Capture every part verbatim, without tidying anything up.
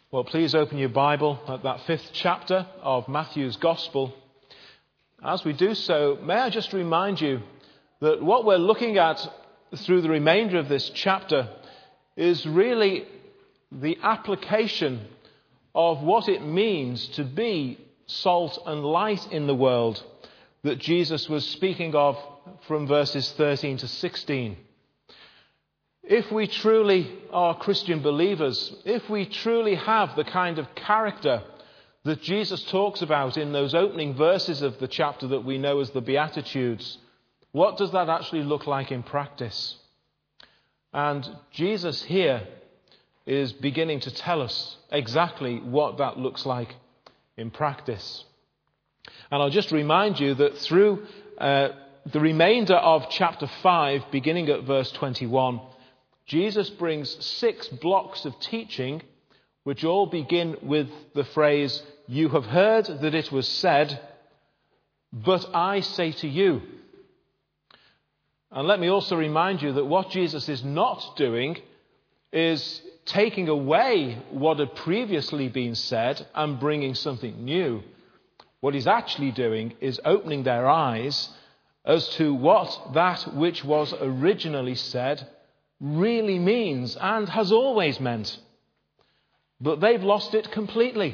Well, please open your Bible at that fifth chapter of Matthew's Gospel. As we do so, may I just remind you that what we're looking at through the remainder of this chapter is really the application of what it means to be salt and light in the world that Jesus was speaking of from verses thirteen to sixteen. If we truly are Christian believers, if we truly have the kind of character that Jesus talks about in those opening verses of the chapter that we know as the Beatitudes, what does that actually look like in practice? And Jesus here is beginning to tell us exactly what that looks like in practice. And I'll just remind you that through uh, the remainder of chapter five, beginning at verse twenty-one, Jesus brings six blocks of teaching which all begin with the phrase, "You have heard that it was said, but I say to you." And let me also remind you that what Jesus is not doing is taking away what had previously been said and bringing something new. What he's actually doing is opening their eyes as to what that which was originally said really means and has always meant. But they've lost it completely.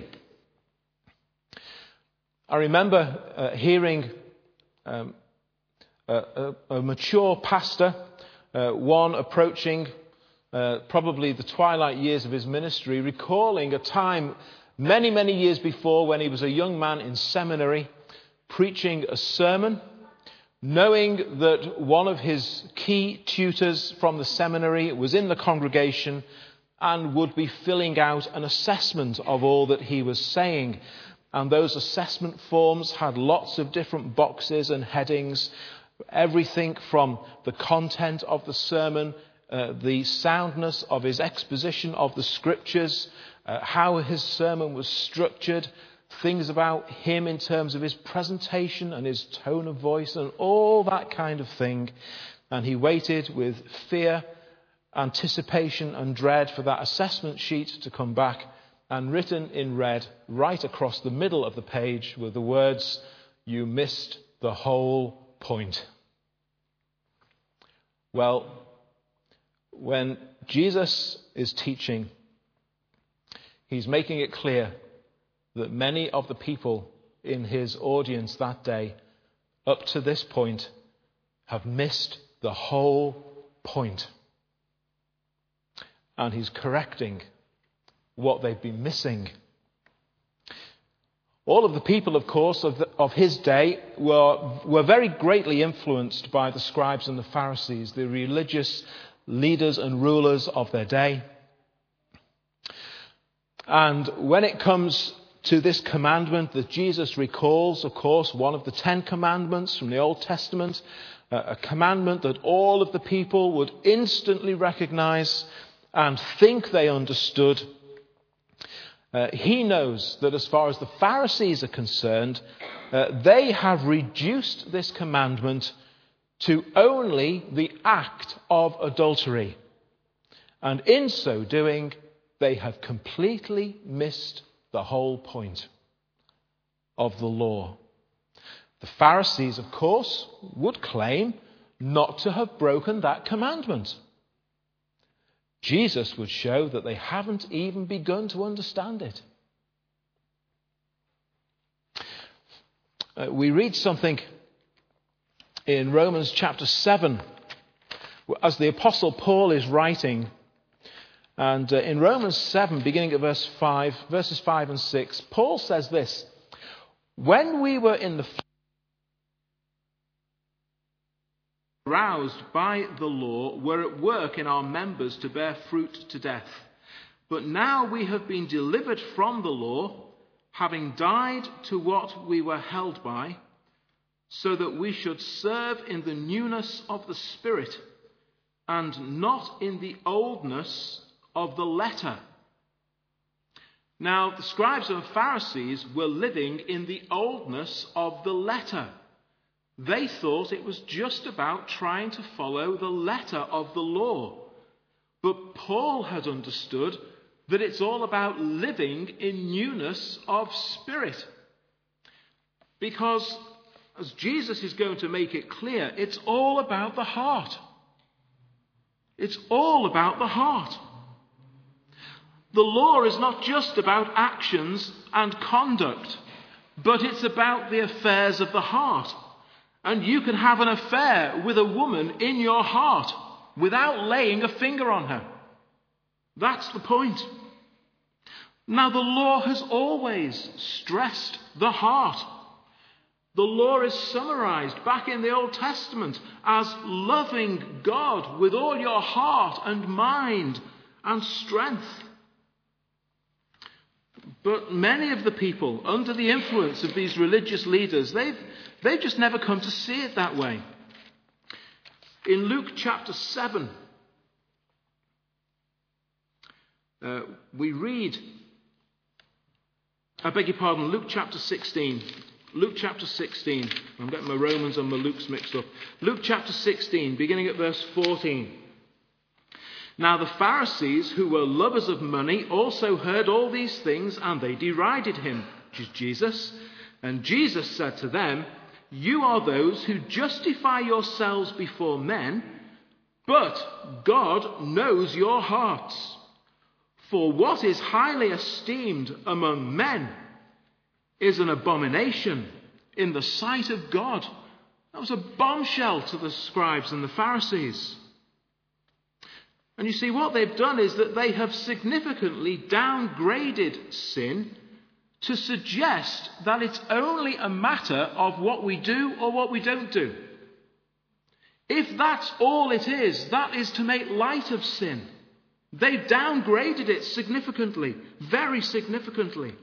I remember uh, hearing um, a, a, a mature pastor, uh, one approaching uh, probably the twilight years of his ministry, recalling a time many, many years before when he was a young man in seminary, preaching a sermon, knowing that one of his key tutors from the seminary was in the congregation and would be filling out an assessment of all that he was saying. And those assessment forms had lots of different boxes and headings, everything from the content of the sermon, uh, the soundness of his exposition of the scriptures, uh, how his sermon was structured, things about him in terms of his presentation and his tone of voice and all that kind of thing. And he waited with fear, anticipation and dread for that assessment sheet to come back, and written in red right across the middle of the page were the words, "You missed the whole point." Well, when Jesus is teaching, he's making it clear that many of the people in his audience that day, up to this point, have missed the whole point. And he's correcting what they've been missing. All of the people, of course, of, the, of his day were, were very greatly influenced by the scribes and the Pharisees, the religious leaders and rulers of their day. And when it comes to this commandment that Jesus recalls, of course, one of the Ten Commandments from the Old Testament, a commandment that all of the people would instantly recognize and think they understood. Uh, he knows that as far as the Pharisees are concerned, uh, they have reduced this commandment to only the act of adultery. And in so doing, they have completely missed the whole point of the law. The Pharisees, of course, would claim not to have broken that commandment. Jesus would show that they haven't even begun to understand it. Uh, we read something in Romans chapter seven, as the Apostle Paul is writing. And uh, in Romans seven, beginning at verse five, verses five and six, Paul says this: "When we were in the flesh, aroused by the law, were at work in our members to bear fruit to death. But now we have been delivered from the law, having died to what we were held by, so that we should serve in the newness of the Spirit, and not in the oldness of the letter." Now, the scribes and Pharisees were living in the oldness of the letter. They thought it was just about trying to follow the letter of the law. But Paul had understood that it's all about living in newness of spirit. Because, as Jesus is going to make it clear, it's all about the heart. It's all about the heart. The law is not just about actions and conduct, but it's about the affairs of the heart. And you can have an affair with a woman in your heart without laying a finger on her. That's the point. Now, the law has always stressed the heart. The law is summarized back in the Old Testament as loving God with all your heart and mind and strength. But many of the people, under the influence of these religious leaders, they've, they've just never come to see it that way. In Luke chapter seven, uh, we read, I beg your pardon, Luke chapter sixteen. Luke chapter sixteen. I'm getting my Romans and my Lukes mixed up. Luke chapter sixteen, beginning at verse fourteen. Now the Pharisees, who were lovers of money, also heard all these things, and they derided him, which is Jesus. And Jesus said to them, "You are those who justify yourselves before men, but God knows your hearts. For what is highly esteemed among men is an abomination in the sight of God." That was a bombshell to the scribes and the Pharisees. And you see, what they've done is that they have significantly downgraded sin to suggest that it's only a matter of what we do or what we don't do. If that's all it is, that is to make light of sin. They've downgraded it significantly, very significantly.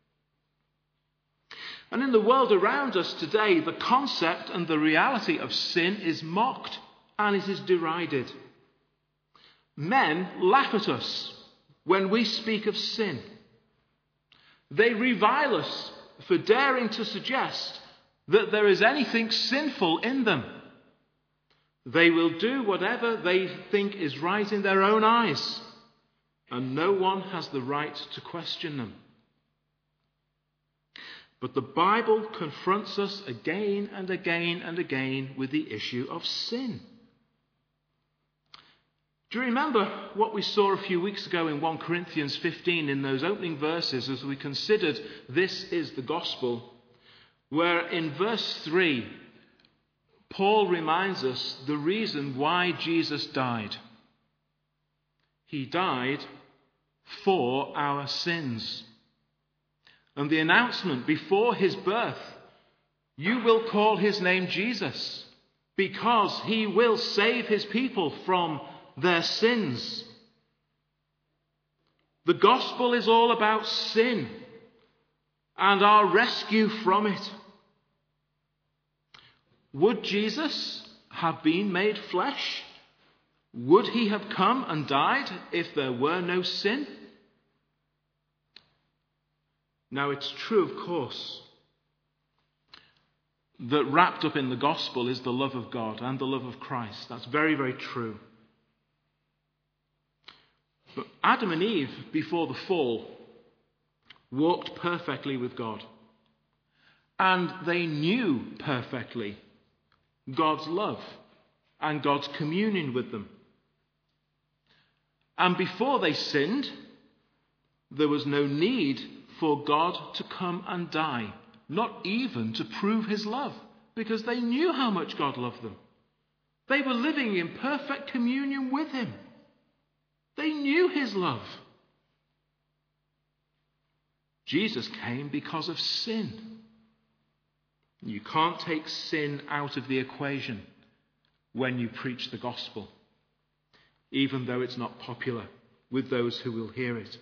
And in the world around us today, the concept and the reality of sin is mocked and it is derided. Men laugh at us when we speak of sin. They revile us for daring to suggest that there is anything sinful in them. They will do whatever they think is right in their own eyes, and no one has the right to question them. But the Bible confronts us again and again and again with the issue of sin. Do you remember what we saw a few weeks ago in First Corinthians fifteen in those opening verses as we considered this is the gospel, where in verse three, Paul reminds us the reason why Jesus died. He died for our sins. And the announcement before his birth, you will call his name Jesus, because he will save his people from their sins. The gospel is all about sin and our rescue from it. Would Jesus have been made flesh? Would he have come and died if there were no sin? Now, it's true, of course, that wrapped up in the gospel is the love of God and the love of Christ. That's very, very true. But Adam and Eve, before the fall, walked perfectly with God. And they knew perfectly God's love and God's communion with them. And before they sinned, there was no need for God to come and die, not even to prove his love, because they knew how much God loved them. They were living in perfect communion with him. They knew his love. Jesus came because of sin. You can't take sin out of the equation when you preach the gospel, even though it's not popular with those who will hear it.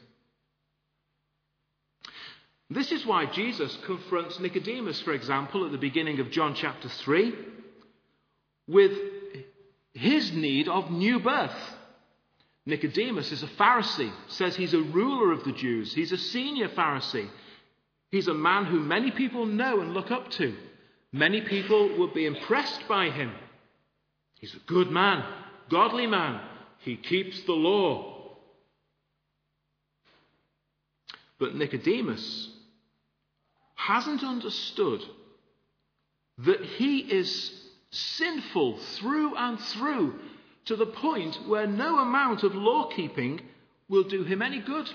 This is why Jesus confronts Nicodemus, for example, at the beginning of John chapter three, with his need of new birth. Nicodemus is a Pharisee, says he's a ruler of the Jews. He's a senior Pharisee. He's a man who many people know and look up to. Many people would be impressed by him. He's a good man, godly man. He keeps the law. But Nicodemus hasn't understood that he is sinful through and through, to the point where no amount of law-keeping will do him any good.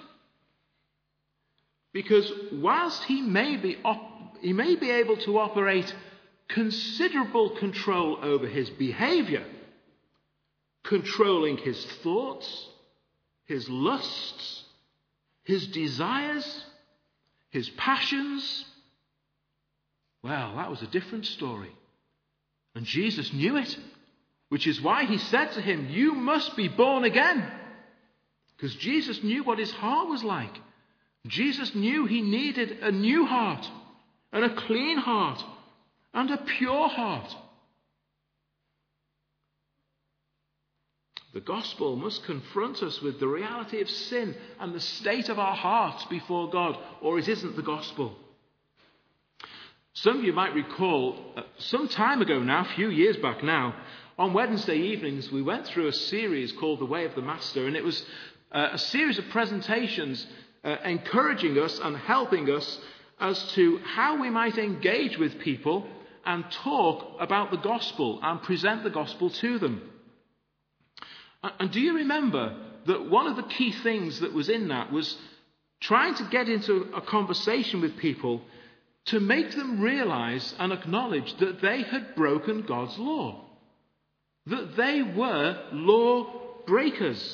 Because whilst he may be op- he may be able to operate considerable control over his behavior, controlling his thoughts, his lusts, his desires, his passions, well, that was a different story. And Jesus knew it, which is why he said to him, "You must be born again." Because Jesus knew what his heart was like. Jesus knew he needed a new heart, and a clean heart, and a pure heart. The gospel must confront us with the reality of sin and the state of our hearts before God, or it isn't the gospel. Some of you might recall, uh, some time ago now, a few years back now, on Wednesday evenings we went through a series called The Way of the Master, and it was uh, a series of presentations uh, encouraging us and helping us as to how we might engage with people and talk about the gospel and present the gospel to them. And do you remember that one of the key things that was in that was trying to get into a conversation with people to make them realize and acknowledge that they had broken God's law, that they were law breakers.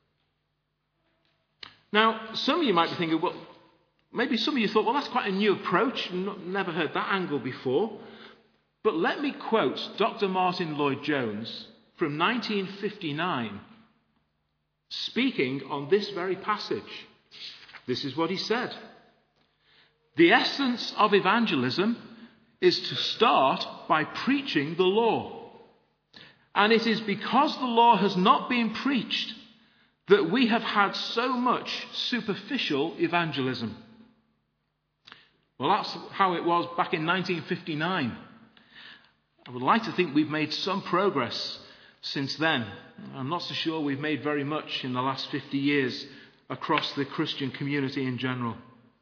Now, some of you might be thinking, well, maybe some of you thought, well, that's quite a new approach, never heard that angle before. But let me quote Doctor Martin Lloyd-Jones from nineteen fifty-nine, speaking on this very passage. This is what he said. "The essence of evangelism is to start by preaching the law. And it is because the law has not been preached that we have had so much superficial evangelism." Well, that's how it was back in nineteen fifty-nine. I would like to think we've made some progress since then. I'm not so sure we've made very much in the last fifty years across the Christian community in general.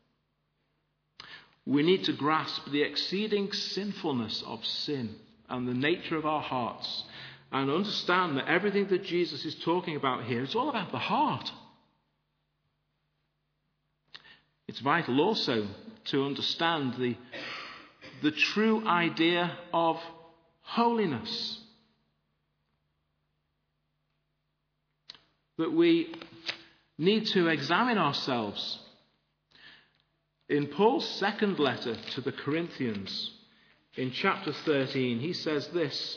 We need to grasp the exceeding sinfulness of sin and the nature of our hearts, and understand that everything that Jesus is talking about here is all about the heart. It's vital also to understand the, the true idea of holiness. That we need to examine ourselves. In Paul's second letter to the Corinthians, in chapter thirteen, he says this.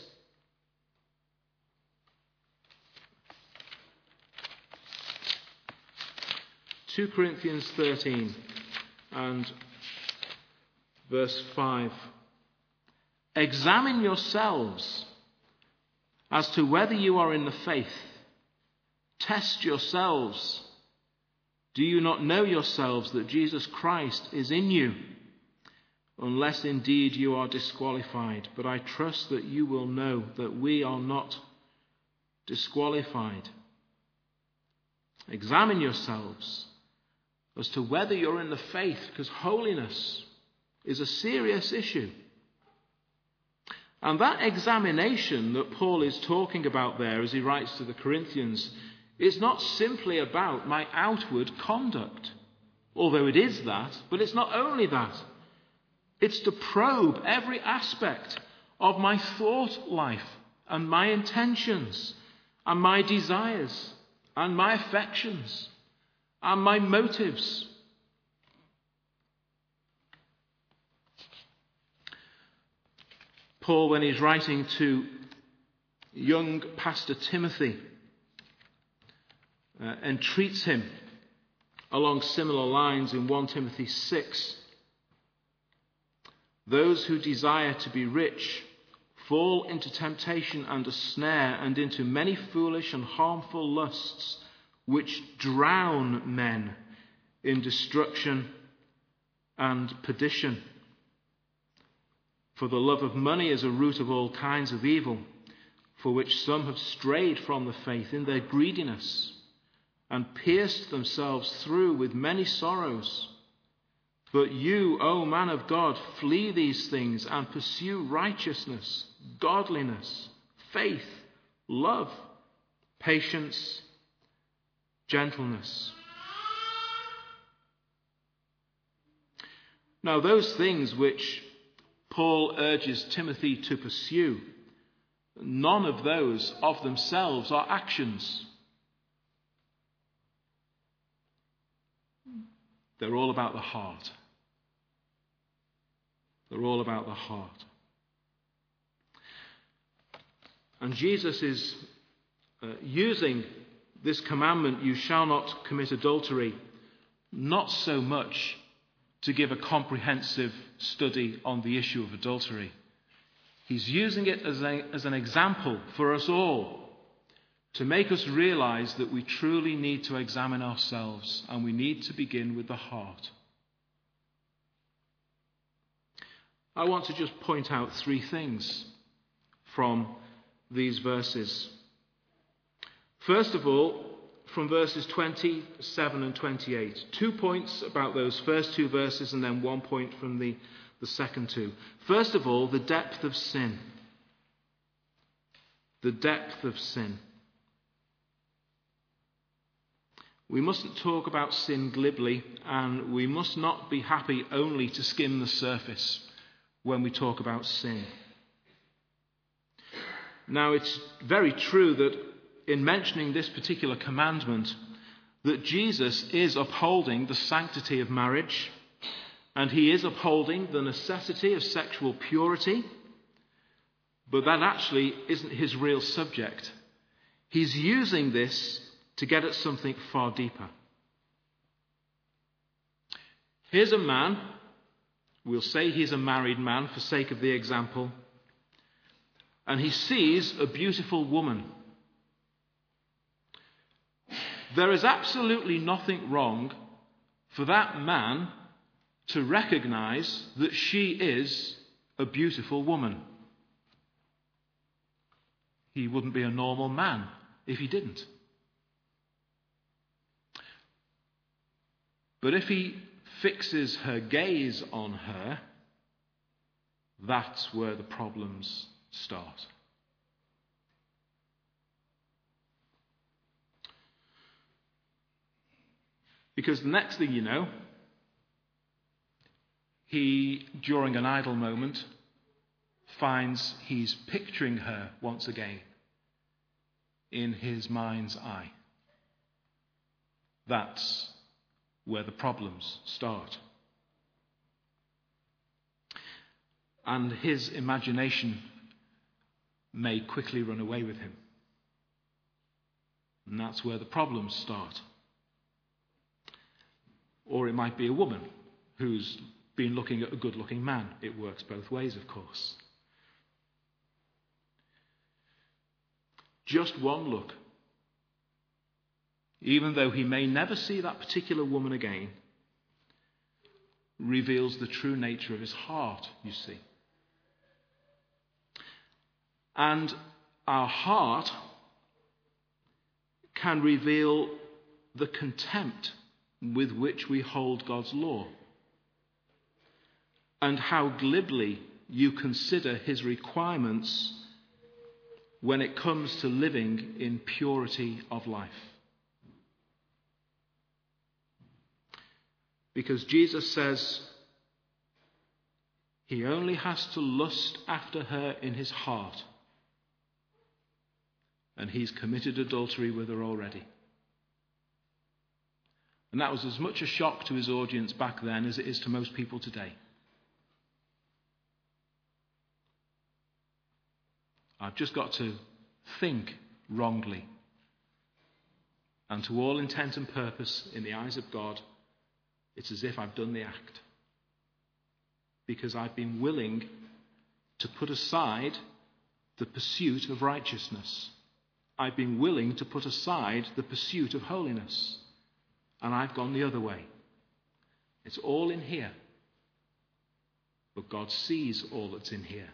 Second Corinthians thirteen and verse five. "Examine yourselves as to whether you are in the faith. Test yourselves. Do you not know yourselves that Jesus Christ is in you? Unless indeed you are disqualified. But I trust that you will know that we are not disqualified." Examine yourselves as to whether you're in the faith, because holiness is a serious issue. And that examination that Paul is talking about there as he writes to the Corinthians is not simply about my outward conduct, although it is that, but it's not only that. It's to probe every aspect of my thought life and my intentions and my desires and my affections and my motives. Paul, when he's writing to young Pastor Timothy, uh, entreats him along similar lines in First Timothy six. "Those who desire to be rich fall into temptation and a snare, and into many foolish and harmful lusts, which drown men in destruction and perdition. For the love of money is a root of all kinds of evil, for which some have strayed from the faith in their greediness, and pierced themselves through with many sorrows. But you, O man of God, flee these things and pursue righteousness, godliness, faith, love, patience, gentleness. Now, those things which Paul urges Timothy to pursue, none of those of themselves are actions. They're all about the heart. They're all about the heart. And Jesus is uh, using this commandment, you shall not commit adultery, not so much to give a comprehensive study on the issue of adultery. He's using it as, a, as an example for us all to make us realize that we truly need to examine ourselves, and we need to begin with the heart. I want to just point out three things from these verses. First of all, from verses twenty-seven and twenty-eight. Two points about those first two verses and then one point from the, the second two. First of all, the depth of sin. The depth of sin. We mustn't talk about sin glibly, and we must not be happy only to skim the surface when we talk about sin. Now, it's very true that in mentioning this particular commandment, that Jesus is upholding the sanctity of marriage, and he is upholding the necessity of sexual purity, but that actually isn't his real subject. He's using this to get at something far deeper. Here's a man, we'll say he's a married man for sake of the example, and he sees a beautiful woman. There is absolutely nothing wrong for that man to recognize that she is a beautiful woman. He wouldn't be a normal man if he didn't. But if he fixes her gaze on her, that's where the problems start. Because the next thing you know, he, during an idle moment, finds he's picturing her once again in his mind's eye. That's where the problems start. And his imagination may quickly run away with him. And that's where the problems start. Or it might be a woman who's been looking at a good-looking man. It works both ways, of course. Just one look, even though he may never see that particular woman again, reveals the true nature of his heart, you see. And our heart can reveal the contempt with which we hold God's law, and how glibly you consider his requirements when it comes to living in purity of life. Because Jesus says he only has to lust after her in his heart, and he's committed adultery with her already. And that was as much a shock to his audience back then as it is to most people today. I've just got to think wrongly. And to all intent and purpose, in the eyes of God, it's as if I've done the act. Because I've been willing to put aside the pursuit of righteousness. I've been willing to put aside the pursuit of holiness. And I've gone the other way. It's all in here. But God sees all that's in here.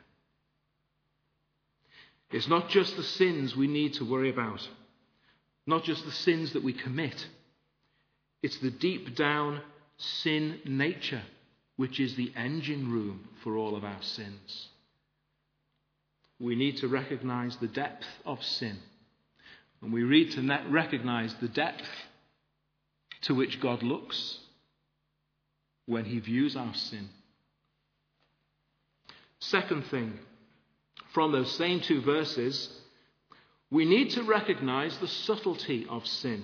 It's not just the sins we need to worry about. Not just the sins that we commit. It's the deep down sin nature which is the engine room for all of our sins. We need to recognize the depth of sin. And we need to recognize the depth to which God looks when he views our sin. Second thing, from those same two verses, we need to recognize the subtlety of sin.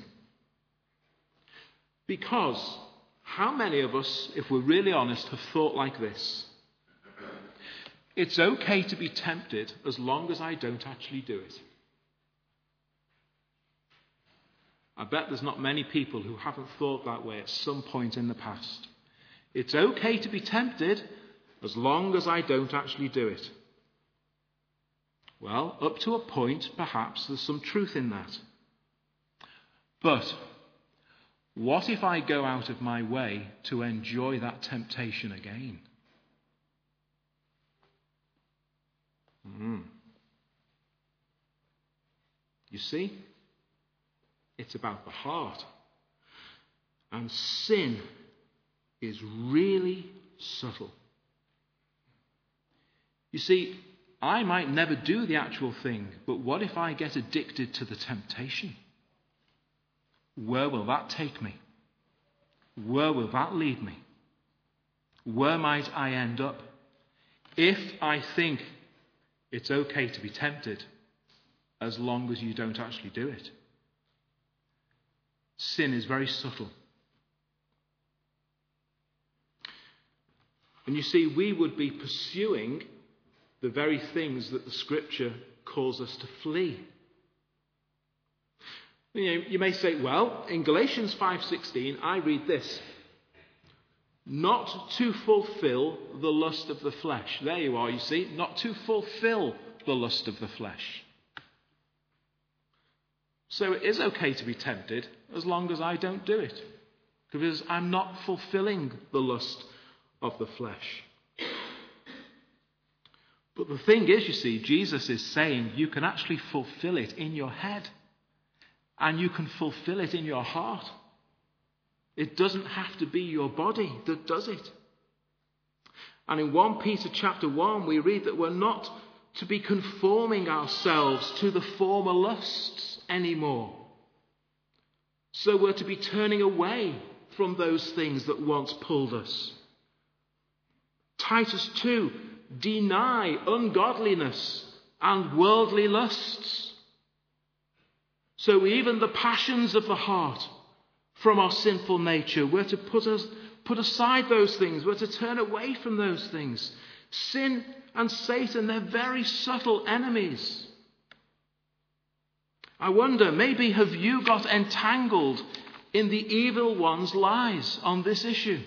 Because how many of us, if we're really honest, have thought like this? It's okay to be tempted as long as I don't actually do it. I bet there's not many people who haven't thought that way at some point in the past. It's okay to be tempted as long as I don't actually do it. Well, up to a point, perhaps there's some truth in that. But what if I go out of my way to enjoy that temptation again? Mm. You see, it's about the heart. And sin is really subtle. You see, I might never do the actual thing, but what if I get addicted to the temptation? Where will that take me? Where will that lead me? Where might I end up if I think it's okay to be tempted as long as you don't actually do it? Sin is very subtle. And you see, we would be pursuing the very things that the Scripture calls us to flee. You know, you may say, well, in Galatians five sixteen, I read this. Not to fulfill the lust of the flesh. There you are, you see. Not to fulfill the lust of the flesh. So it is okay to be tempted as long as I don't do it. Because I'm not fulfilling the lust of the flesh. But the thing is, you see, Jesus is saying you can actually fulfill it in your head. And you can fulfill it in your heart. It doesn't have to be your body that does it. And in First Peter chapter one, we read that we're not to be conforming ourselves to the former lusts anymore. So we're to be turning away from those things that once pulled us. Titus two, deny ungodliness and worldly lusts. So even the passions of the heart from our sinful nature, we're to put us, put aside those things. We're to turn away from those things. Sin and Satan, they're very subtle enemies. I wonder, maybe have you got entangled in the evil one's lies on this issue?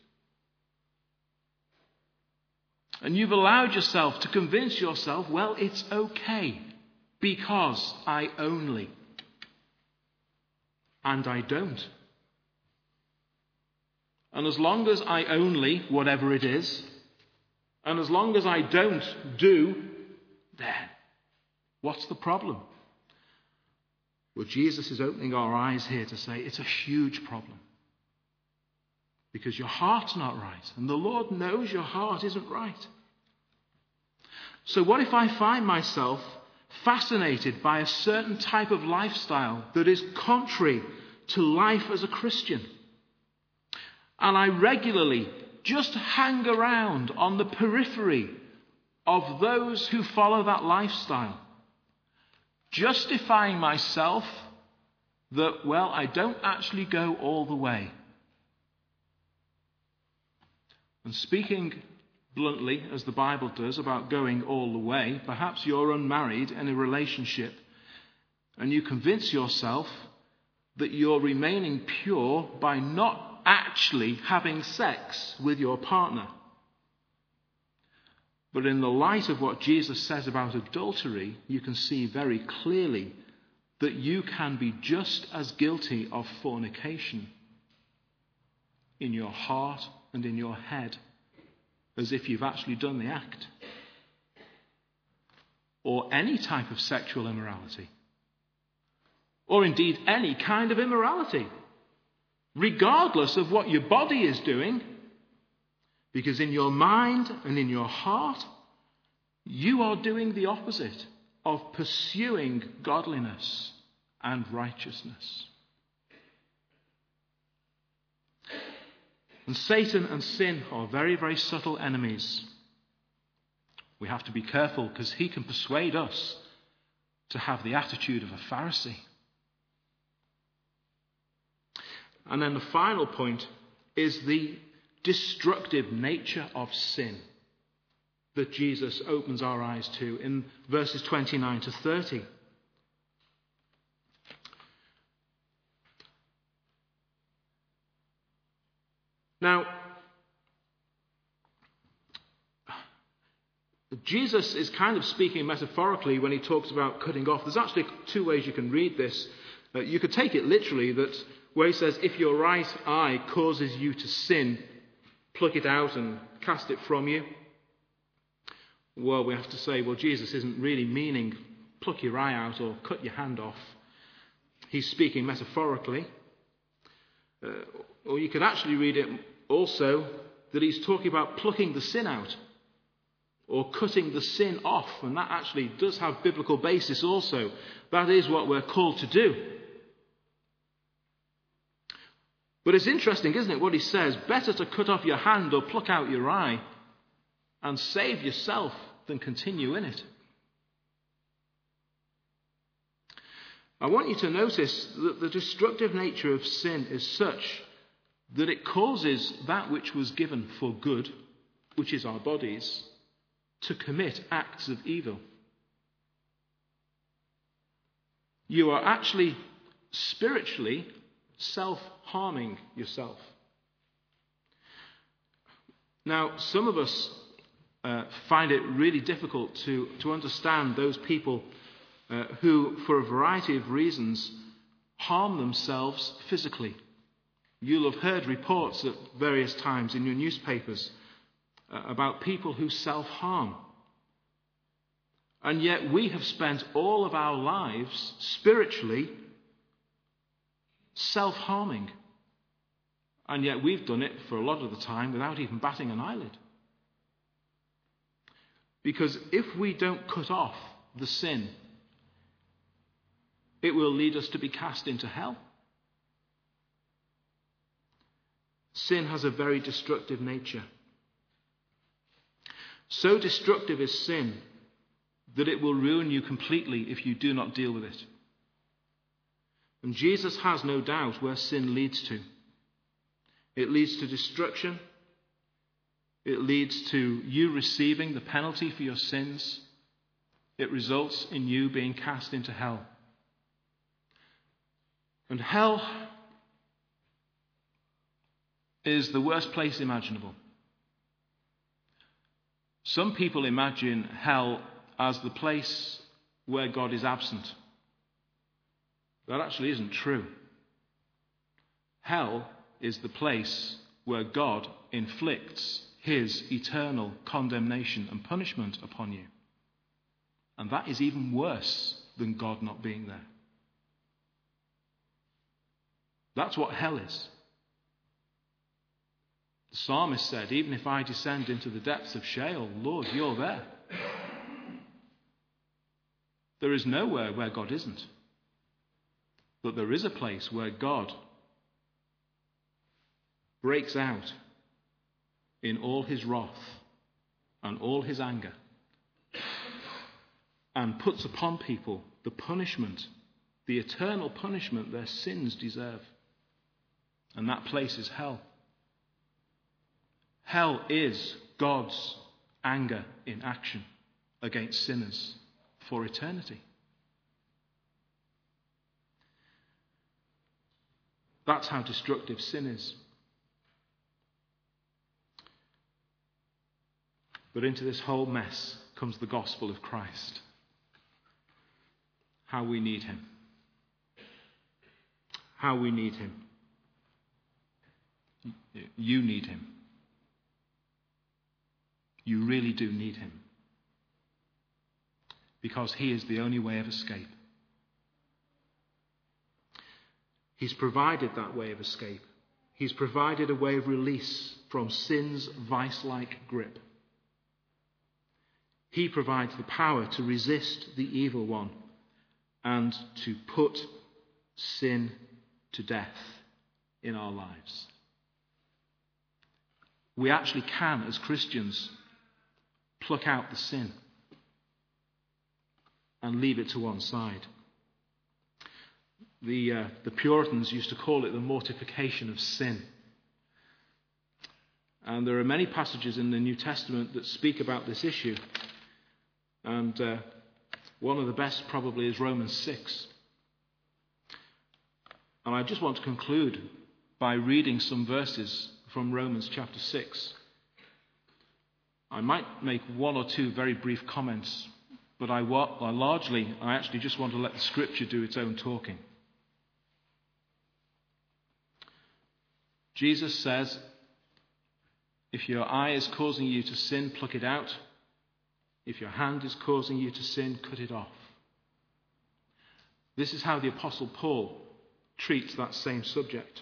And you've allowed yourself to convince yourself, well, it's okay because I only. And I don't. And as long as I only, whatever it is, and as long as I don't do, then what's the problem? Well, Jesus is opening our eyes here to say it's a huge problem. Because your heart's not right. And the Lord knows your heart isn't right. So what if I find myself fascinated by a certain type of lifestyle that is contrary to life as a Christian? And I regularly just hang around on the periphery of those who follow that lifestyle, justifying myself that, well, I don't actually go all the way. And speaking bluntly, as the Bible does, about going all the way, perhaps you're unmarried in a relationship and you convince yourself that you're remaining pure by not actually having sex with your partner. But in the light of what Jesus says about adultery, you can see very clearly that you can be just as guilty of fornication in your heart and in your head as if you've actually done the act. Or any type of sexual immorality. Or indeed any kind of immorality. Regardless of what your body is doing, Because in your mind and in your heart, you are doing the opposite of pursuing godliness and righteousness. And Satan and sin are very, very subtle enemies. We have to be careful because he can persuade us to have the attitude of a Pharisee. And then the final point is the destructive nature of sin that Jesus opens our eyes to in verses twenty-nine to thirty. Now, Jesus is kind of speaking metaphorically when he talks about cutting off. There's actually two ways you can read this. Uh, you could take it literally, that where he says, if your right eye causes you to sin, pluck it out and cast it from you. Well, we have to say, well, Jesus isn't really meaning pluck your eye out or cut your hand off. He's speaking metaphorically. Uh, or you could actually read it also that he's talking about plucking the sin out or cutting the sin off. And that actually does have biblical basis also. That is what we're called to do. But it's interesting, isn't it, what he says? Better to cut off your hand or pluck out your eye and save yourself than continue in it. I want you to notice that the destructive nature of sin is such that it causes that which was given for good, which is our bodies, to commit acts of evil. You are actually spiritually self-harming yourself. Now, some of us uh, find it really difficult to, to understand those people uh, who, for a variety of reasons, harm themselves physically. You'll have heard reports at various times in your newspapers uh, about people who self-harm. And yet we have spent all of our lives spiritually self-harming. And yet we've done it for a lot of the time without even batting an eyelid. Because if we don't cut off the sin, it will lead us to be cast into hell. Sin has a very destructive nature. So destructive is sin that it will ruin you completely if you do not deal with it. And Jesus has no doubt where sin leads to. It leads to destruction. It leads to you receiving the penalty for your sins. It results in you being cast into hell. And hell is the worst place imaginable. Some people imagine hell as the place where God is absent. That actually isn't true. Hell is the place where God inflicts his eternal condemnation and punishment upon you. And that is even worse than God not being there. That's what hell is. The psalmist said, even if I descend into the depths of Sheol, Lord, you're there. There is nowhere where God isn't. But there is a place where God breaks out in all his wrath and all his anger and puts upon people the punishment, the eternal punishment their sins deserve. And that place is hell. Hell is God's anger in action against sinners for eternity. That's how destructive sin is. But into this whole mess comes the gospel of Christ. How we need him. How we need him. You need him. You really do need him. Because he is the only way of escape. He's provided that way of escape. He's provided a way of release from sin's vice-like grip. He provides the power to resist the evil one and to put sin to death in our lives. We actually can, as Christians, pluck out the sin and leave it to one side. The, uh, the Puritans used to call it the mortification of sin. And there are many passages in the New Testament that speak about this issue. And uh, one of the best probably is Romans six. And I just want to conclude by reading some verses from Romans chapter six. I might make one or two very brief comments, but I, I largely, I actually just want to let the Scripture do its own talking. Jesus says, if your eye is causing you to sin, pluck it out. If your hand is causing you to sin, cut it off. This is how the Apostle Paul treats that same subject.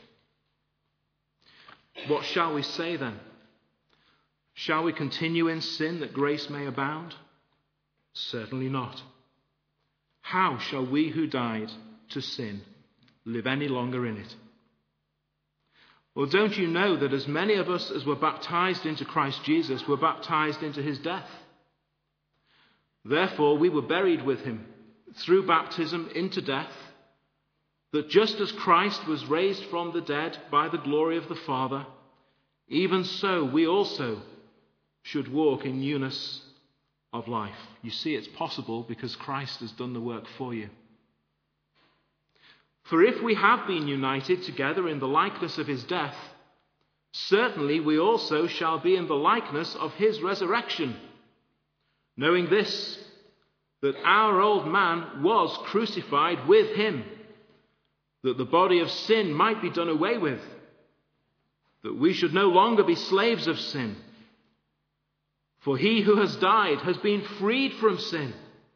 What shall we say then? Shall we continue in sin that grace may abound? Certainly not. How shall we who died to sin live any longer in it? Well, don't you know that as many of us as were baptized into Christ Jesus were baptized into his death? Therefore, we were buried with him through baptism into death, that just as Christ was raised from the dead by the glory of the Father, even so we also should walk in newness of life. You see, it's possible because Christ has done the work for you. For if we have been united together in the likeness of his death, certainly we also shall be in the likeness of his resurrection, knowing this, that our old man was crucified with him, that the body of sin might be done away with, that we should no longer be slaves of sin. For he who has died has been freed from sin.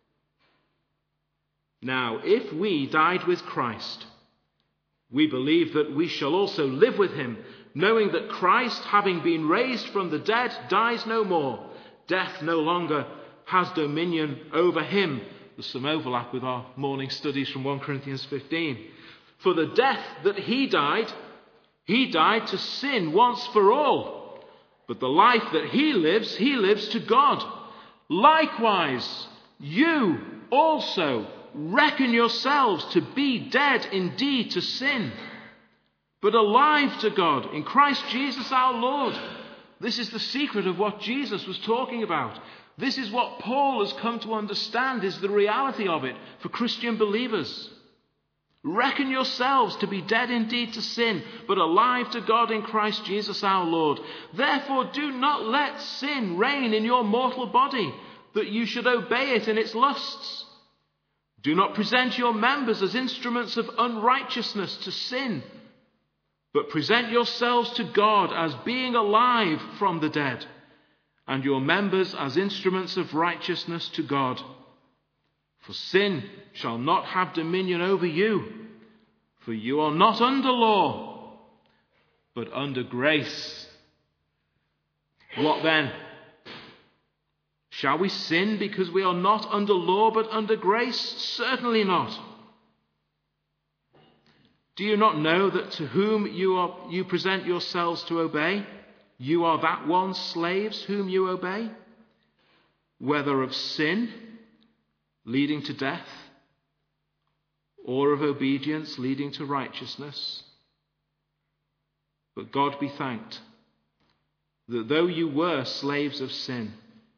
Now, if we died with Christ, we believe that we shall also live with him, knowing that Christ, having been raised from the dead, dies no more. Death no longer has dominion over him. There's some overlap with our morning studies from First Corinthians fifteen. For the death that he died, he died to sin once for all. But the life that he lives, he lives to God. Likewise, you also reckon yourselves to be dead indeed to sin, but alive to God in Christ Jesus our Lord. This is the secret of what Jesus was talking about. This is what Paul has come to understand is the reality of it for Christian believers. Reckon yourselves to be dead indeed to sin, but alive to God in Christ Jesus our Lord. Therefore do not let sin reign in your mortal body, that you should obey it in its lusts. Do not present your members as instruments of unrighteousness to sin, but present yourselves to God as being alive from the dead, and your members as instruments of righteousness to God. For sin shall not have dominion over you, for you are not under law, but under grace. What then? Shall we sin because we are not under law but under grace? Certainly not. Do you not know that to whom you are you present yourselves to obey, you are that one's slaves whom you obey, whether of sin leading to death, or of obedience leading to righteousness? But God be thanked that though you were slaves of sin,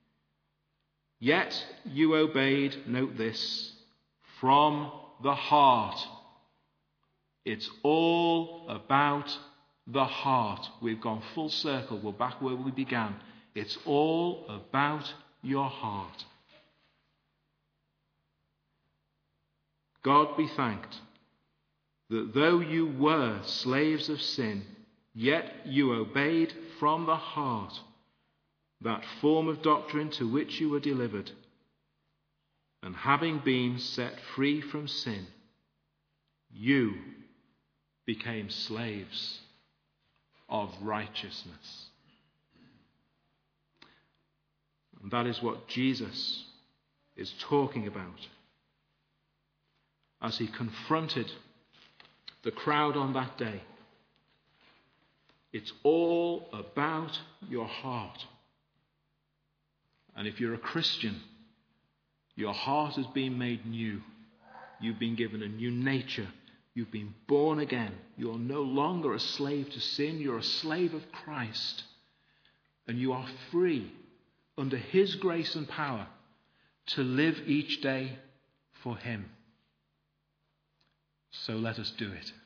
yet you obeyed, note this, from the heart. It's all about the heart. We've gone full circle. We're back where we began. It's all about your heart. God be thanked that though you were slaves of sin, yet you obeyed from the heart that form of doctrine to which you were delivered, and having been set free from sin, you became slaves of righteousness. And that is what Jesus is talking about as he confronted the crowd on that day. It's all about your heart. And if you're a Christian, your heart has been made new. You've been given a new nature. You've been born again. You're no longer a slave to sin. You're a slave of Christ. And you are free under his grace and power to live each day for him. So let us do it.